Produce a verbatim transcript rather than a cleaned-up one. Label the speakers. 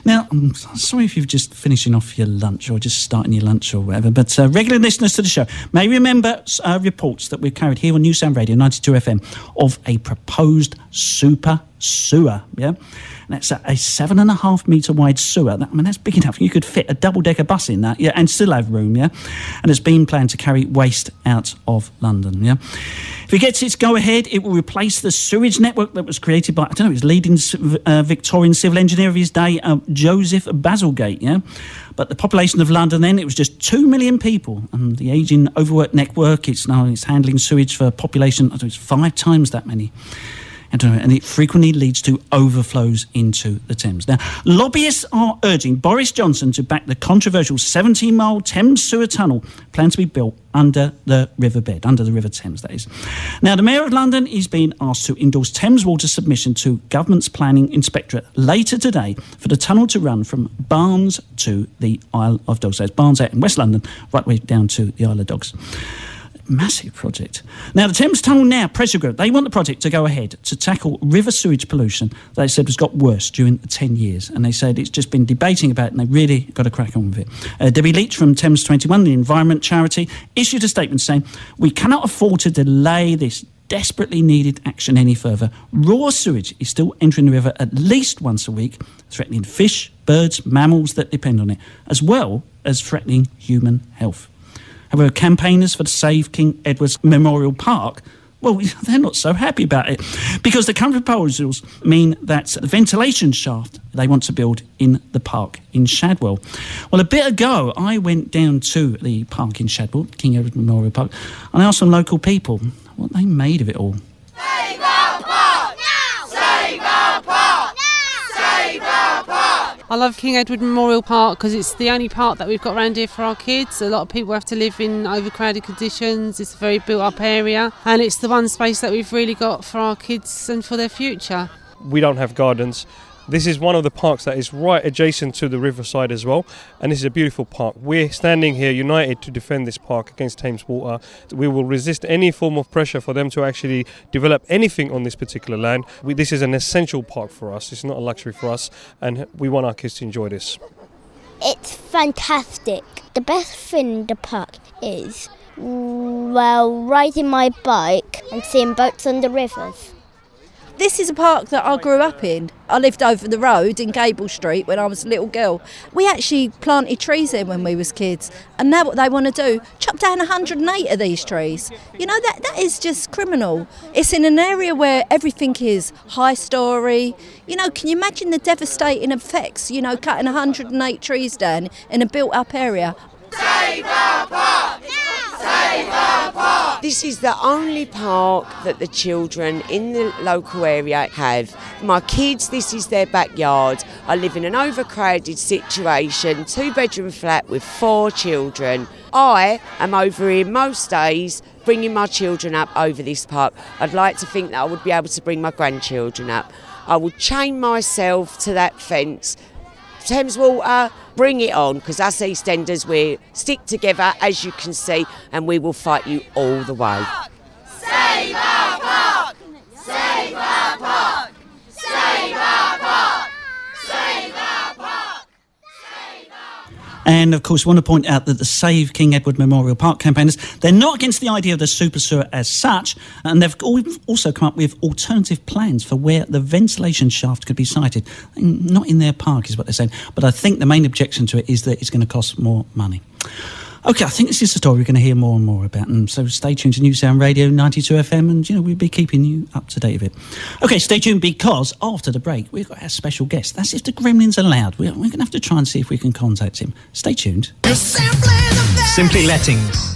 Speaker 1: Now, I'm sorry if you're just finishing off your lunch or just starting your lunch or whatever, but uh, regular listeners to the show may remember uh, reports that we've carried here on New Sound Radio ninety-two F M of a proposed super sewer, yeah? And that's a, a seven and a half metre wide sewer. That, I mean, that's big enough. You could fit a double-decker bus in that, yeah, and still have room, yeah? And it's been planned to carry waste out of London, yeah? If it gets its go-ahead, it will replace the sewage network that was created by, I don't know, his leading uh, Victorian civil engineer of his day, uh, Joseph Bazalgette, yeah? But the population of London then, it was just two million people. And the ageing, overworked network, it's now it's handling sewage for a population, I don't know, it's five times that many. I don't know, and it frequently leads to overflows into the Thames. Now, lobbyists are urging Boris Johnson to back the controversial seventeen-mile Thames sewer tunnel planned to be built under the riverbed, under the River Thames, that is. Now, the Mayor of London is being asked to endorse Thames Water's submission to Government's Planning Inspectorate later today for the tunnel to run from Barnes to the Isle of Dogs. So it's Barnes out in West London, right the way down to the Isle of Dogs. Massive project. Now, the Thames Tunnel Now Pressure Group, they want the project to go ahead to tackle river sewage pollution they said has got worse during ten years. And they said it's just been debating about it and they really got to crack on with it. Uh, Debbie Leach from Thames twenty-one, the environment charity, issued a statement saying, "We cannot afford to delay this desperately needed action any further. Raw sewage is still entering the river at least once a week, threatening fish, birds, mammals that depend on it, as well as threatening human health." However, campaigners for the Save King Edward's Memorial Park, well, they're not so happy about it because the current proposals mean that the ventilation shaft they want to build in the park in Shadwell. Well, a bit ago, I went down to the park in Shadwell, King Edward Memorial Park, and I asked some local people what they made of it all.
Speaker 2: Save our park! Now! Save our park! Now! Save our park!
Speaker 3: I love King Edward Memorial Park because it's the only park that we've got around here for our kids. A lot of people have to live in overcrowded conditions. It's a very built-up area, and it's the one space that we've really got for our kids and for their future.
Speaker 4: We don't have gardens. This is one of the parks that is right adjacent to the riverside as well, and this is a beautiful park. We're standing here united to defend this park against Thames Water. We will resist any form of pressure for them to actually develop anything on this particular land. We, this is an essential park for us. It's not a luxury for us, and we want our kids to enjoy this.
Speaker 5: It's fantastic. The best thing in the park is, well, riding my bike and seeing boats on the rivers.
Speaker 6: This is a park that I grew up in. I lived over the road in Gable Street when I was a little girl. We actually planted trees there when we was kids, and now what they want to do, chop down one hundred eight of these trees. You know, that that is just criminal. It's in an area where everything is high storey. You know, can you imagine the devastating effects, you know, cutting one hundred eight trees down in a built-up area?
Speaker 2: Save our park! Save our park!
Speaker 7: This is the only park that the children in the local area have. My kids, this is their backyard. I live in an overcrowded situation, two-bedroom flat with four children. I am over here most days bringing my children up over this park. I'd like to think that I would be able to bring my grandchildren up. I would chain myself to that fence. Thames Water, bring it on, because us EastEnders, we stick together, as you can see, and we will fight you all the way.
Speaker 2: Save our park! Save our park! Save our park! Save our park! Save our park!
Speaker 1: And, of course, we want to point out that the Save King Edward Memorial Park campaigners, they're not against the idea of the super sewer as such, and they've also come up with alternative plans for where the ventilation shaft could be sited. Not in their park is what they're saying, but I think the main objection to it is that it's going to cost more money. OK, I think this is a story we're going to hear more and more about, and so stay tuned to New Sound Radio ninety-two F M, and, you know, we'll be keeping you up to date with it. OK, stay tuned, because after the break, we've got our special guest. That's if the Gremlins are allowed. We're, we're going to have to try and see if we can contact him. Stay tuned.
Speaker 8: Simply Lettings.